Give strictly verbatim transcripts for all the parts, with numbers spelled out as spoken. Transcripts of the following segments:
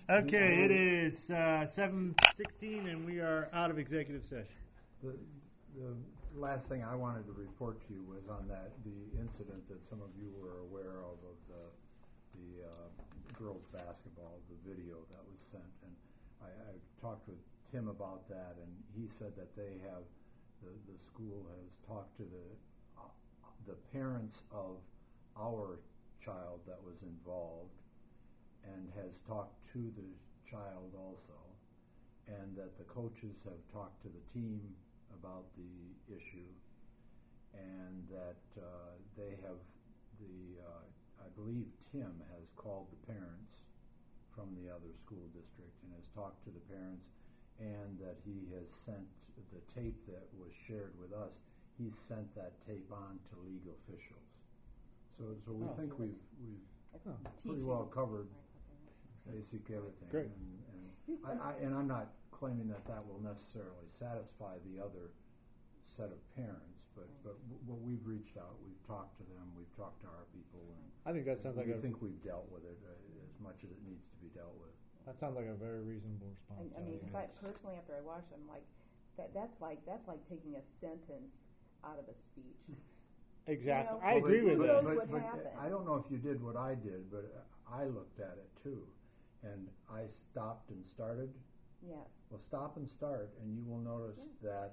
Okay, it is uh, seven sixteen, and we are out of executive session. The, the last thing I wanted to report to you was on that the incident that some of you were aware of of the the uh, girls basketball, the video that was sent, and I, I talked with Tim about that, and he said that they have the the school has talked to the uh, the parents of our child that was involved, and has talked to the child also, and that the coaches have talked to the team about the issue, and that uh, they have the, uh, I believe Tim has called the parents from the other school district and has talked to the parents, and that he has sent the tape that was shared with us, he's sent that tape on to legal officials. So, so we Oh. think we've, we've Oh. pretty well covered basically everything. Great. And, and, I, I, and I'm not claiming that that will necessarily satisfy the other set of parents, but, but w- what we've reached out, we've talked to them, we've talked to our people, and I think that sounds like we a think we've dealt with it uh, as much as it needs to be dealt with. that sounds like a very reasonable response. I, I mean, because I think personally, after I watched it, I'm like, that that's like that's like taking a sentence out of a speech. it's- exactly. you know, I Well, agree but- with who that. knows what but happened? I don't know if you did what I did, but I looked at it too, and I stopped and started. Yes, Well, stop and start, and you will notice Yes. that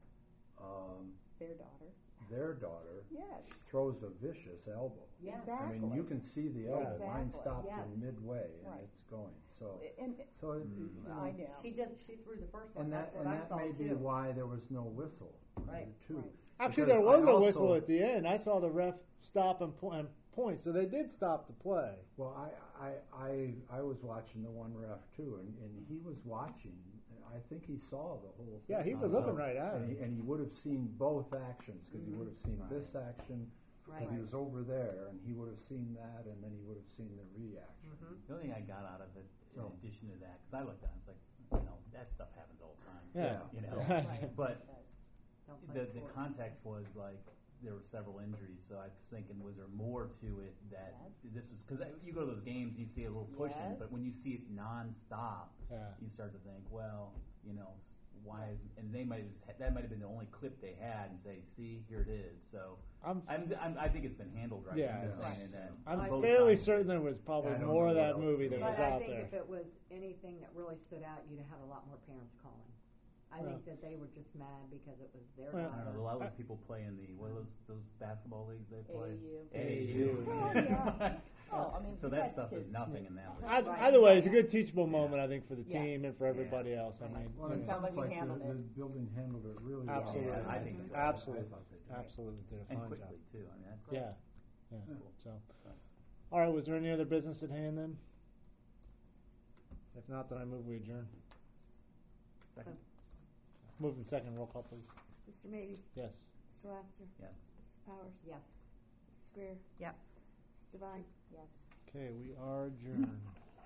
um, their daughter. their daughter Yes, throws a vicious elbow. Yes. exactly. I mean, you can see the elbow. Exactly. Mine stopped Yes. in midway, and Right. it's going. So, And, so it, Mm. you know, I know. She did. She threw the first one. and that That's and what I that saw may be too. why there was no whistle. Right. Too. Right. Actually, Because there was I a whistle also- at the end. I saw the ref stop and, po- and point, so they did stop the play. Well, I, I, I, I was watching the one ref too, and, and he was watching. I think he saw the whole thing. Yeah, he was So- looking right at and it. he, and he would have seen both actions because he Mhm. would have seen Right. this action because Right. he was over there, and he would have seen that, and then he would have seen the reaction. Mhm. The only thing I got out of it, in So- addition to that, because I looked at it, it's like, you know, that stuff happens all the time. Yeah. You know, Right. but Don't play the the sports. context was like there were several injuries, so I was thinking, was there more to it that Yes. this was because you go to those games and you see a little pushing, Yes. but when you see it nonstop, Yeah. you start to think, well, you know, s- why is and they might have just, that might have been the only clip they had and say, see, here it is. So I'm I'm, I'm I think it's been handled right. Yeah. I'm just Yeah. saying that I'm both fairly sides- certain there was probably I don't more know of what that else movie that there was But I out think there. if it was anything that really stood out, you'd have a lot more parents calling. I Well. think that they were just mad because it was their Well, I don't know. A daughter. lot of those people play in the what are those those basketball leagues they play. A A U. A A U. Oh, yeah. Oh, I mean, so you that got stuff is kids. nothing in that. Right. Either, either way, it's a good teachable moment, I think, for the Yes. team and for everybody else. I mean, Well, you it know, Sounds like sounds we like the, handled the it. building handled it really well. absolutely, Yeah, I think so. absolutely, I thought they did. absolutely did a And fine job. quickly too. I mean that's Yeah, yeah. Yeah. So, all right. Was there any other business at hand then? If not, then I move we adjourn. Second. Moving second, roll call, please. Mister Mady, Yes. Mister Lassiter, Yes. Missus Powers, Yes. Missus Greer, Yes. Missus Devine. Yes. Okay, we are adjourned.